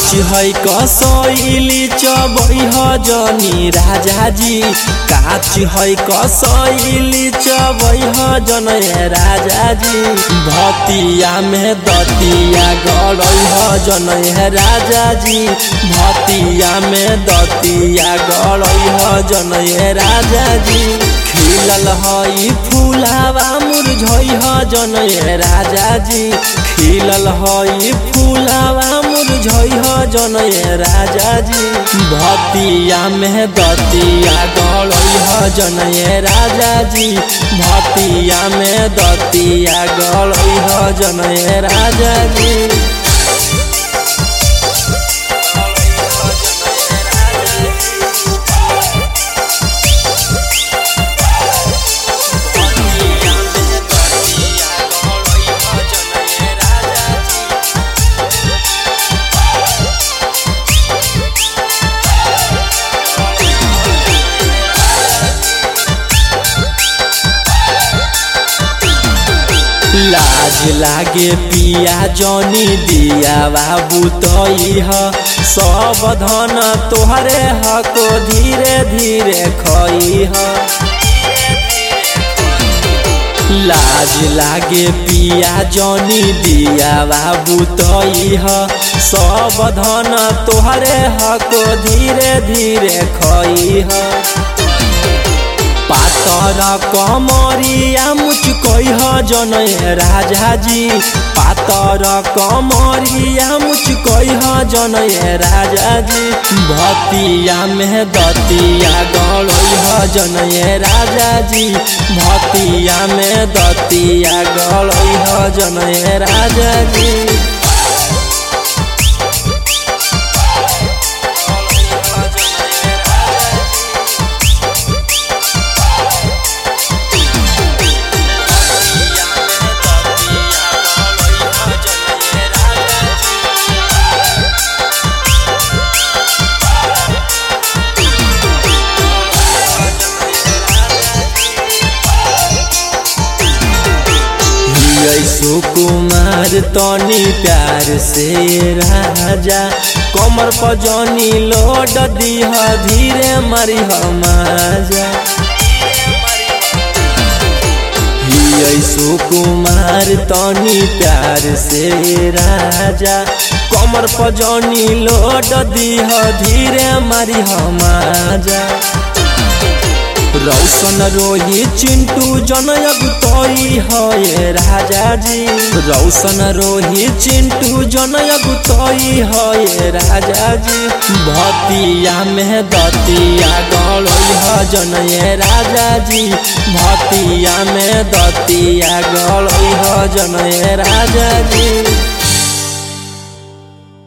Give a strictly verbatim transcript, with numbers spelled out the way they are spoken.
काच है कसैली चबई जनी राजा जी काच है कसैली चबई जन राजा जी भतिया में दतिया गड़ई जन राजा जी भतिया में दतिया गड़ई जन राजा जी खिलल हई फूलावा मुरझई जन राजा जी खिलल हई फूलावा मुरझई जन राजा जी भतिया में दतिया गड़ई जन राजा जी भतिया में दतिया गड़ई जन राजा जी। लाज लागे पिया जनी दिया बाबू तई ह सब धन तोहरे हको धीरे धीरे खई ह लाज लागे पिया जनी दिया बाबू तई ह सब धन तोहरे हको धीरे धीरे खई ह पातर कमरिया मुचकई जन राजा जी पातर कमरिया मुचकई जन राजा जी भतिया में दतिया गड़ई जन राजा जी भतिया में दतिया गड़ई जन राजा जी। सुकुमार तनी प्यार से राजा कमर पर जनी लोड दीह धीरे मरिह माजा सुकुमार तनी प्यार से राजा कमर पर जनी लोड दीह धीरे मरिह माजा रौशन रोही चिंटू जनयग तई है राजा जी रौशन रोही चिंटू जनयग तई है राजा जी भतिया में दतिया गड़ई जन राजा जी भतिया में दतिया गड़ई जन राजा जी।